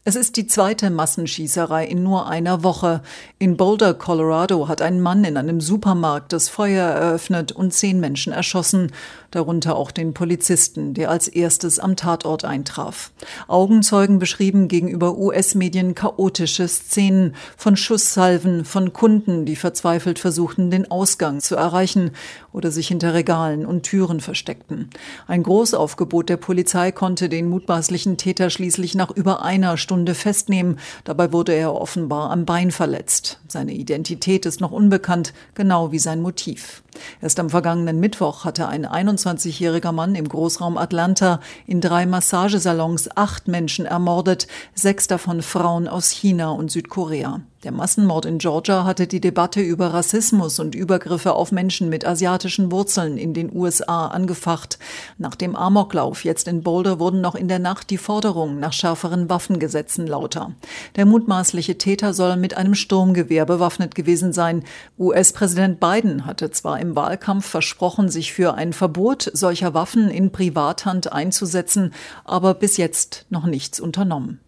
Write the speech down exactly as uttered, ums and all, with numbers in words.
Es ist die zweite Massenschießerei in nur einer Woche. In Boulder, Colorado, hat ein Mann in einem Supermarkt das Feuer eröffnet und zehn Menschen erschossen, darunter auch den Polizisten, der als erstes am Tatort eintraf. Augenzeugen beschrieben gegenüber U S-Medien chaotische Szenen von Schusssalven, von Kunden, die verzweifelt versuchten, den Ausgang zu erreichen oder sich hinter Regalen und Türen versteckten. Ein Großaufgebot der Polizei konnte den mutmaßlichen Täter schließlich nach über einer Stunde festnehmen. Dabei wurde er offenbar am Bein verletzt. Seine Identität ist noch unbekannt, genau wie sein Motiv. Erst am vergangenen Mittwoch hatte ein einundzwanzigjähriger Mann im Großraum Atlanta in drei Massagesalons acht Menschen ermordet, sechs davon Frauen aus China und Südkorea. Der Massenmord in Georgia hatte die Debatte über Rassismus und Übergriffe auf Menschen mit asiatischen Wurzeln in den U S A angefacht. Nach dem Amoklauf jetzt in Boulder wurden noch in der Nacht die Forderungen nach schärferen Waffengesetzen lauter. Der mutmaßliche Täter soll mit einem Sturmgewehr bewaffnet gewesen sein. U S-Präsident Biden hatte zwar im Wahlkampf versprochen, sich für ein Verbot solcher Waffen in Privathand einzusetzen, aber bis jetzt noch nichts unternommen.